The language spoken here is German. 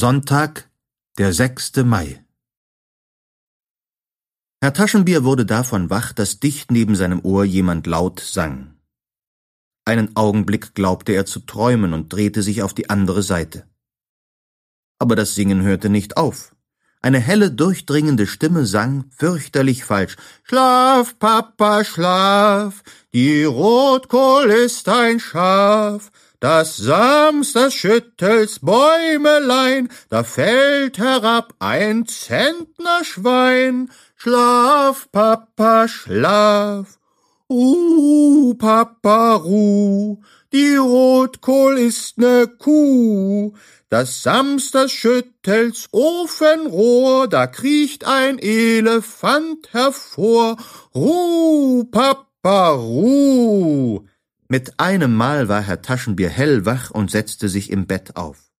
Sonntag, der 6. Mai. Herr Taschenbier wurde davon wach, dass dicht neben seinem Ohr jemand laut sang. Einen Augenblick glaubte er zu träumen und drehte sich auf die andere Seite. Aber das Singen hörte nicht auf. Eine helle, durchdringende Stimme sang, fürchterlich falsch: »Schlaf, Papa, schlaf, die Rotkohl ist ein Schaf, das samstags schüttelt's Bäumelein, da fällt herab ein Zentnerschwein. Schlaf, Papa, schlaf, Papa, ruh, die Rotkohl ist ne Kuh. Das samstags schüttelt's Ofenrohr, da kriecht ein Elefant hervor. Ruh, Papa, ruh!« Mit einem Mal war Herr Taschenbier hellwach und setzte sich im Bett auf.